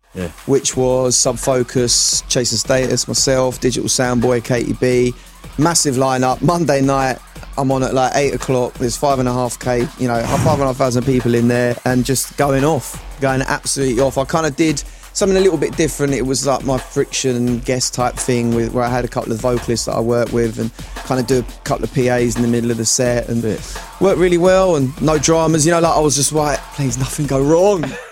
which was Sub Focus, Chase and Status, myself, Digital Soundboy, Katie B. Massive lineup. Monday night, I'm on at like 8 o'clock. There's 5.5K, 5,500 people in there, and just going absolutely off. I kind of did something a little bit different. It was like my Friction guest type thing where I had a couple of vocalists that I work with and kind of do a couple of PAs in the middle of the set, and worked really well, and no dramas. I was just like, please nothing go wrong.